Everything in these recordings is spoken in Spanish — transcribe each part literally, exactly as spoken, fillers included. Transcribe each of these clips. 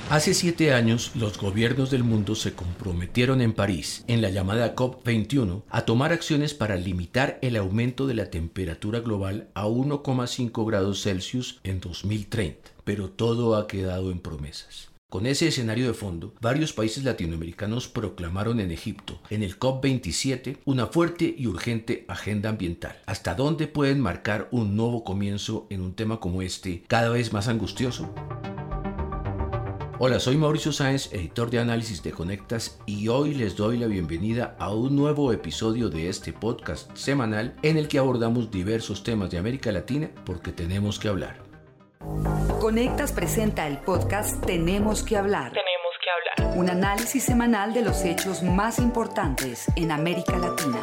Hace siete años, los gobiernos del mundo se comprometieron en París, en la llamada COP veintiuno, a tomar acciones para limitar el aumento de la temperatura global a uno coma cinco grados Celsius en dos mil treinta, pero todo ha quedado en promesas. Con ese escenario de fondo, varios países latinoamericanos proclamaron en Egipto, en el COP veintisiete, una fuerte y urgente agenda ambiental. ¿Hasta dónde pueden marcar un nuevo comienzo en un tema como este, cada vez más angustioso? Hola, soy Mauricio Sáenz, editor de análisis de Conectas, y hoy les doy la bienvenida a un nuevo episodio de este podcast semanal en el que abordamos diversos temas de América Latina porque tenemos que hablar. Conectas presenta el podcast Tenemos que hablar. Tenemos que hablar. Un análisis semanal de los hechos más importantes en América Latina.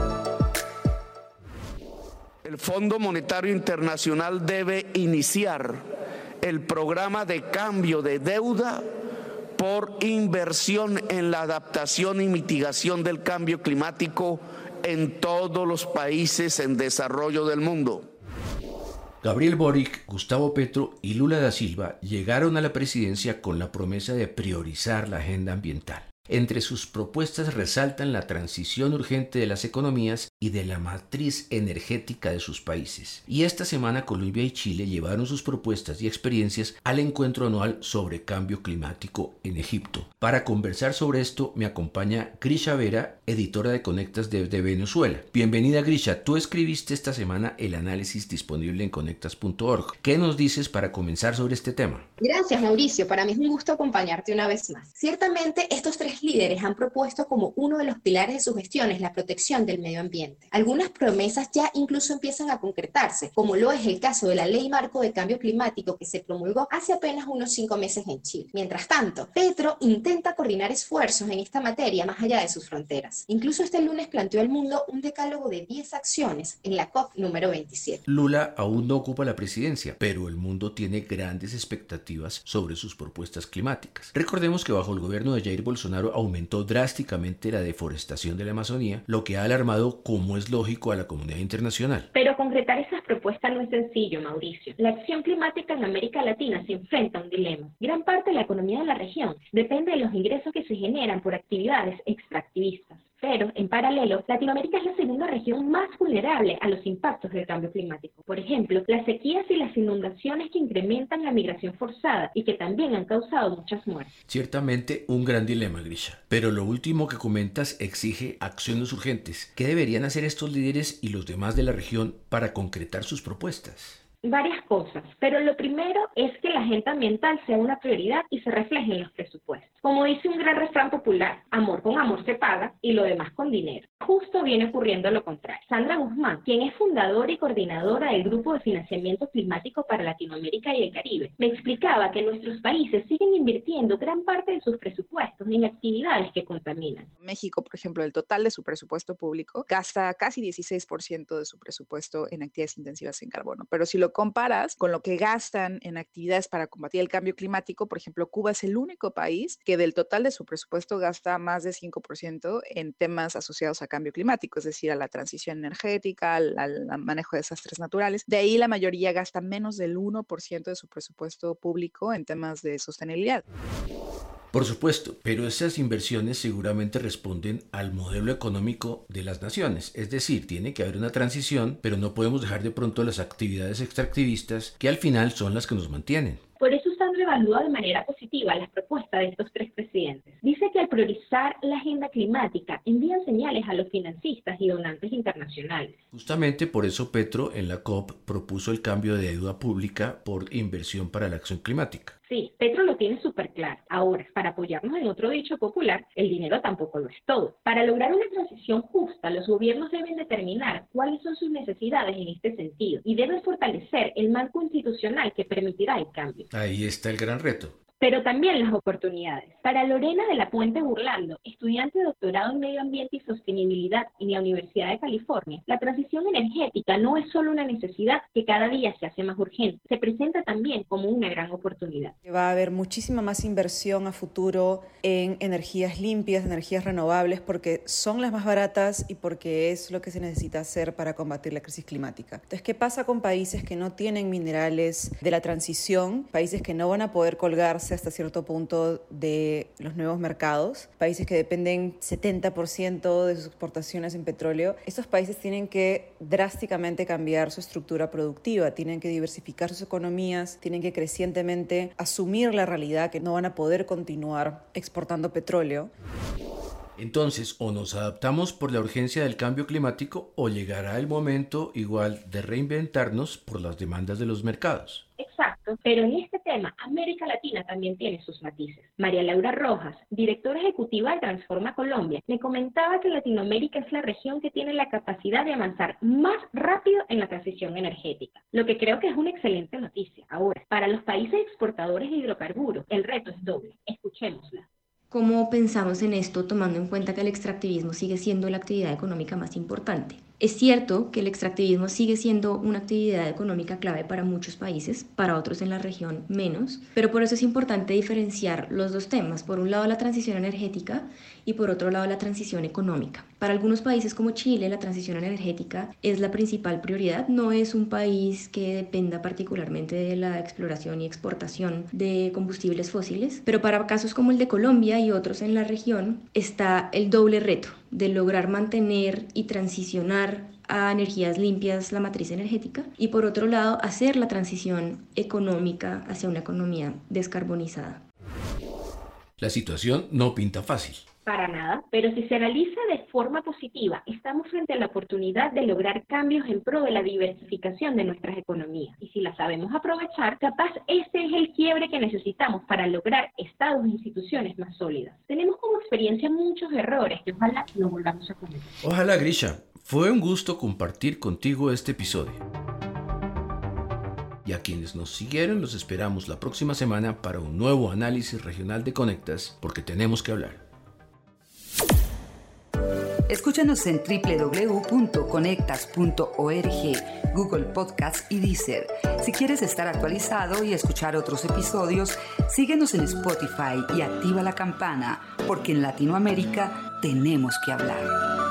El Fondo Monetario Internacional debe iniciar el programa de cambio de deuda por inversión en la adaptación y mitigación del cambio climático en todos los países en desarrollo del mundo. Gabriel Boric, Gustavo Petro y Lula da Silva llegaron a la presidencia con la promesa de priorizar la agenda ambiental. Entre sus propuestas resaltan la transición urgente de las economías y de la matriz energética de sus países. Y esta semana Colombia y Chile llevaron sus propuestas y experiencias al encuentro anual sobre cambio climático en Egipto. Para conversar sobre esto me acompaña Grisha Vera, editora de Conectas desde Venezuela. Bienvenida, Grisha. Tú escribiste esta semana el análisis disponible en conectas punto org. ¿Qué nos dices para comenzar sobre este tema? Gracias, Mauricio. Para mí es un gusto acompañarte una vez más. Ciertamente, estos tres líderes han propuesto como uno de los pilares de sus gestiones la protección del medio ambiente. Algunas promesas ya incluso empiezan a concretarse, como lo es el caso de la Ley Marco de Cambio Climático que se promulgó hace apenas unos cinco meses en Chile. Mientras tanto, Petro intenta coordinar esfuerzos en esta materia más allá de sus fronteras. Incluso este lunes planteó al mundo un decálogo de diez acciones en la COP número veintisiete. Lula aún no ocupa la presidencia, pero el mundo tiene grandes expectativas sobre sus propuestas climáticas. Recordemos que bajo el gobierno de Jair Bolsonaro aumentó drásticamente la deforestación de la Amazonía, lo que ha alarmado, como es lógico, a la comunidad internacional. Pero concretar esas propuestas no es sencillo, Mauricio. La acción climática en América Latina se enfrenta a un dilema. Gran parte de la economía de la región depende de los ingresos que se generan por actividades extractivistas. Pero, en paralelo, Latinoamérica es la segunda región más vulnerable a los impactos del cambio climático. Por ejemplo, las sequías y las inundaciones que incrementan la migración forzada y que también han causado muchas muertes. Ciertamente un gran dilema, Grisha. Pero lo último que comentas exige acciones urgentes. ¿Qué deberían hacer estos líderes y los demás de la región para concretar sus propuestas? Varias cosas, pero lo primero es que la agenda ambiental sea una prioridad y se refleje en los presupuestos. Como dice un gran refrán popular, amor con amor se paga y lo demás con dinero. Justo viene ocurriendo lo contrario. Sandra Guzmán, quien es fundadora y coordinadora del Grupo de Financiamiento Climático para Latinoamérica y el Caribe, me explicaba que nuestros países siguen invirtiendo gran parte de sus presupuestos en actividades que contaminan. México, por ejemplo, el total de su presupuesto público gasta casi dieciséis por ciento de su presupuesto en actividades intensivas en carbono, pero si lo comparas con lo que gastan en actividades para combatir el cambio climático, por ejemplo, Cuba es el único país que del total de su presupuesto gasta más de cinco por ciento en temas asociados a cambio climático, es decir, a la transición energética, al, al manejo de desastres naturales. De ahí la mayoría gasta menos del uno por ciento de su presupuesto público en temas de sostenibilidad. Por supuesto, pero esas inversiones seguramente responden al modelo económico de las naciones. Es decir, tiene que haber una transición, pero no podemos dejar de pronto las actividades extractivistas que al final son las que nos mantienen. Por eso Sandra evalúa de manera positiva las propuestas de estos tres presidentes. Dice que al priorizar la agenda climática envían señales a los financistas y donantes internacionales. Justamente por eso Petro en la COP propuso el cambio de deuda pública por inversión para la acción climática. Sí, Petro lo tiene súper claro. Ahora, para apoyarnos en otro dicho popular, el dinero tampoco lo es todo. Para lograr una transición justa, los gobiernos deben determinar cuáles son sus necesidades en este sentido y deben fortalecer el marco institucional que permitirá el cambio. Ahí está el gran reto. Pero también las oportunidades. Para Lorena de la Puente Burlando, estudiante de doctorado en Medio Ambiente y Sostenibilidad en la Universidad de California, la transición energética no es solo una necesidad que cada día se hace más urgente, se presenta también como una gran oportunidad. Va a haber muchísima más inversión a futuro en energías limpias, energías renovables, porque son las más baratas y porque es lo que se necesita hacer para combatir la crisis climática. Entonces, ¿qué pasa con países que no tienen minerales de la transición? Países que no van a poder colgarse salirse hasta cierto punto de los nuevos mercados. Países que dependen setenta por ciento de sus exportaciones en petróleo. Estos países tienen que drásticamente cambiar su estructura productiva, tienen que diversificar sus economías, tienen que crecientemente asumir la realidad que no van a poder continuar exportando petróleo. Entonces, o nos adaptamos por la urgencia del cambio climático o llegará el momento igual de reinventarnos por las demandas de los mercados. Exacto, pero en este tema América Latina también tiene sus matices. María Laura Rojas, directora ejecutiva de Transforma Colombia, me comentaba que Latinoamérica es la región que tiene la capacidad de avanzar más rápido en la transición energética, lo que creo que es una excelente noticia. Ahora, para los países exportadores de hidrocarburos, el reto es doble. Escuchémosla. ¿Cómo pensamos en esto tomando en cuenta que el extractivismo sigue siendo la actividad económica más importante? Es cierto que el extractivismo sigue siendo una actividad económica clave para muchos países, para otros en la región menos, pero por eso es importante diferenciar los dos temas, por un lado la transición energética y por otro lado la transición económica. Para algunos países como Chile, la transición energética es la principal prioridad, no es un país que dependa particularmente de la exploración y exportación de combustibles fósiles, pero para casos como el de Colombia y otros en la región está el doble reto de lograr mantener y transicionar a energías limpias la matriz energética y por otro lado hacer la transición económica hacia una economía descarbonizada. La situación no pinta fácil. Para nada, pero si se analiza de forma positiva, estamos frente a la oportunidad de lograr cambios en pro de la diversificación de nuestras economías. Y si la sabemos aprovechar, capaz este es el quiebre que necesitamos para lograr estados e instituciones más sólidas. Tenemos como experiencia muchos errores que ojalá no volvamos a cometer. Ojalá, Grisha. Fue un gusto compartir contigo este episodio. Y a quienes nos siguieron los esperamos la próxima semana para un nuevo análisis regional de Conectas, porque tenemos que hablar. Escúchanos en doble u doble u doble u punto conectas punto org, Google Podcast y Deezer. Si quieres estar actualizado y escuchar otros episodios, síguenos en Spotify y activa la campana, porque en Latinoamérica tenemos que hablar.